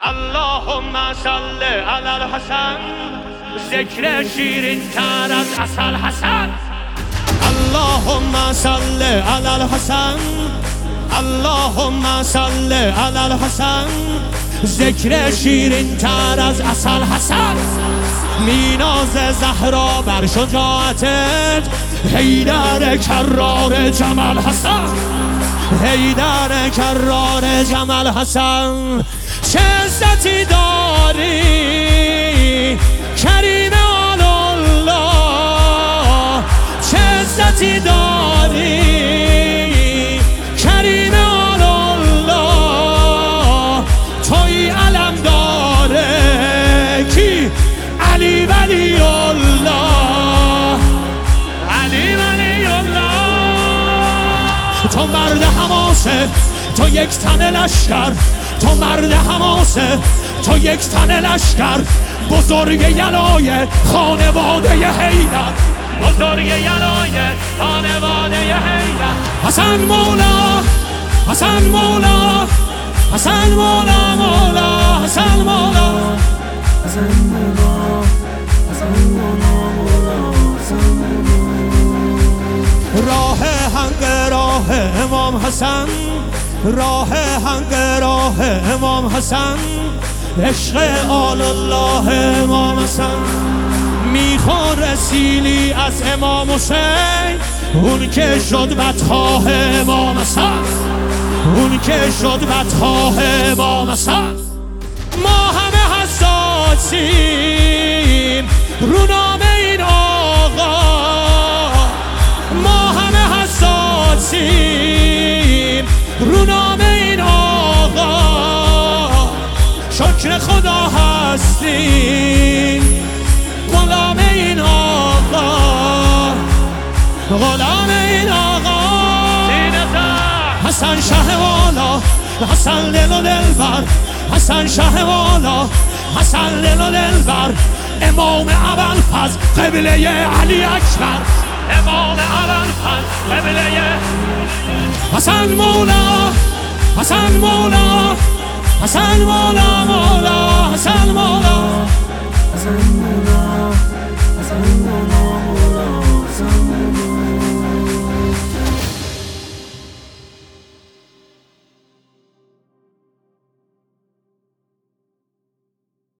اللهم صل علی الحسن، ذکر شیرین تر از عسل حسن. اللهم صل علی الحسن، اللهم صل علی الحسن، ذکر شیرین تر از عسل حسن. میناز زهرا بر شجاعتت، حیدر کرار جمال حسن، حیدر کرار جمال حسن. چه عزتی داری کریم آل الله، چه عزتی داری کریم آل الله. توی علم داره کی؟ علی ولی الله، علی ولی الله. تو مرد حماسه، تو یک تن لشکر، تو مرد حماسه، تو یک تن لشکر. بزرگ یلای خانواده حیدر، بزرگ یلای خانواده حیدر. حسن مولا، حسن مولا، حسن مولا، مولا حسن مولا، حسن مولا، حسن مولا، مولا حسن مولا. راه هنگ راه امام حسن، راه هنگ راه امام حسن، عشق آل الله امام حسن. میخوره سیلی از امام حسین، اون که شد بدخواه امام حسن، اون که شد بدخواه امام حسن. ما همه حساسیم رو نام این آقا، ما همه حساسیم رو نام این آقا. شکر خدا هستیم غلام این آقا، غلام این آقا. حسن شه والا، حسن دل و دلبر، حسن شه والا، حسن دل و دلبر. امام ابوالفضل قبله علی اکبر، امام ابوالفضل قبله. حسن مولا، حسن مولا، حسن مولا، مولا حسن مولا، حسن مولا.